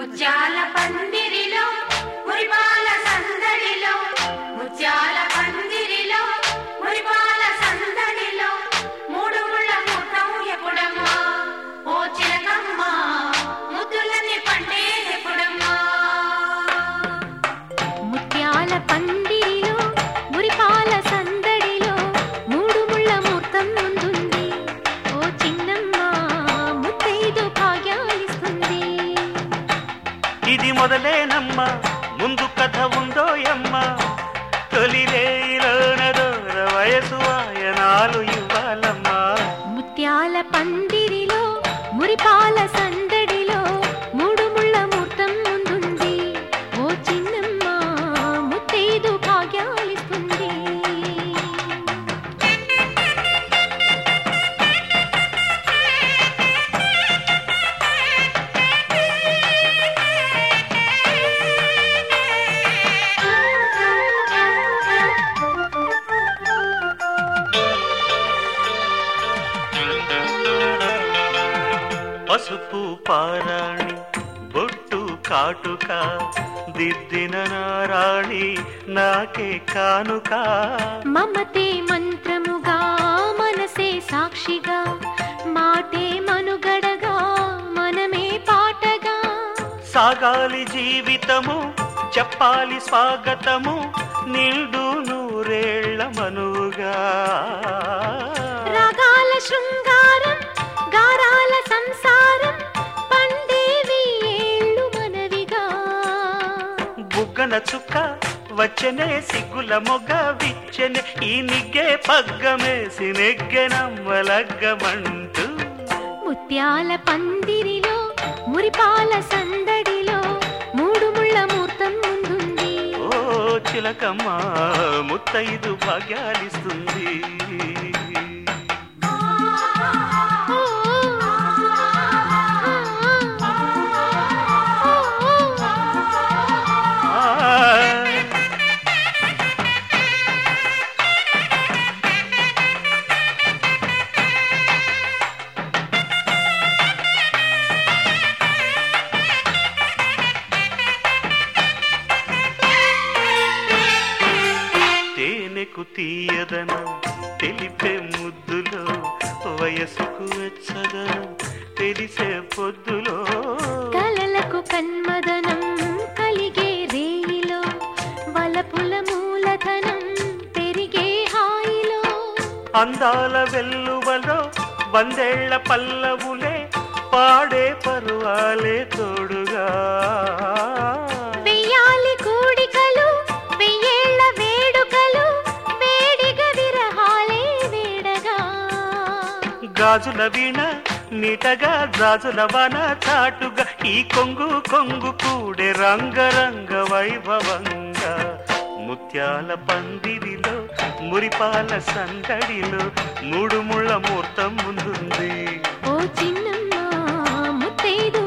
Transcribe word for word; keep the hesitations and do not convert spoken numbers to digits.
ముత్యాల పందిరిలో మురిపాల సందడిలో ముత్యాల పందిరిలో మురిపాల సందడిలో మూడు ముళ్ళ ముఠం ఎప్పుడమ్మా ఓ చిలకమ్మా ముద్దులని పండే ఎప్పుడమ్మా ముత్యాల పందిరిలో మురిపాల సందడిలో మూడు ముళ్ళ ముహూర్తం ముందుంది ఓ చిన్నమ్మ ముత్తైదు భాగ్యాలిస్తుంది ఇది మొదలేనమ్మా ముందు కథ ఉందోయమ్మ తొలిలేలోనదోర వయసు వాయనాలు ఇవ్వాలమ్మా ముత్యాల పందిరిలో మురిపాల సందడిలో మూడు ముళ్ళ ముహూర్తం ముందుంది ఓ చిన్నమ్మ ముత్తైదు భాగ్యాలిస్తుంది పసుపు పారాణి బొట్టు కాటుక దిద్దిన నారాణి నాకే కానుక మమతే మంత్రముగా మనసే సాక్షిగా మాటే మనుగడగా మనమే పాటగా సాగాలి జీవితము చెప్పాలి స్వాగతము నిండు నూరేళ్ల మనుగా రాగాల శృంగారం గారాల సంసారం పండేవి ఏళ్ళు మనవిగా బుగ్గన చుక్క వచ్చనే సిగ్గుల మొగ్గ విచ్చనే ఈ నిగ్గే పగ్గమేసి నెగ్గెనమ్మలగ్గమంటూ ముత్యాల పందిరిలో మురిపాల సందడిలో మూడు ముళ్ళ ముహూర్తం ముందుంది ఓ చిలకమ్మ ముత్తైదు భాగ్యాలిస్తుంది తేనెకు తీయదనం తెలిపే ముద్దులో వయసుకు వెచ్చదనం తెలిసే పొద్దులో కలలకు కన్మదనం కలిగే రేయిలో వలపుల మూలధనం పెరిగే హాయిలో అందాల వెల్లువలో వందేళ్ల పల్లవులే పాడే పరువాలే తోడుగా వెయ్యాలి కూడికలు వెయ్యేళ్ల వేడుకలు వేడిగా విరహాలే వేడగా గాజుల వీణ నీటగా గాజుల వన చాటుగా ఈ కొంగు కొంగు కూడే రంగరంగ వైభవంగా ముత్యాల పందిరిలో మురిపాల సందడిలో మూడు ముళ్ళ ముహూర్తం ముందుంది ఓ చిన్నమ్మ ముత్తైదు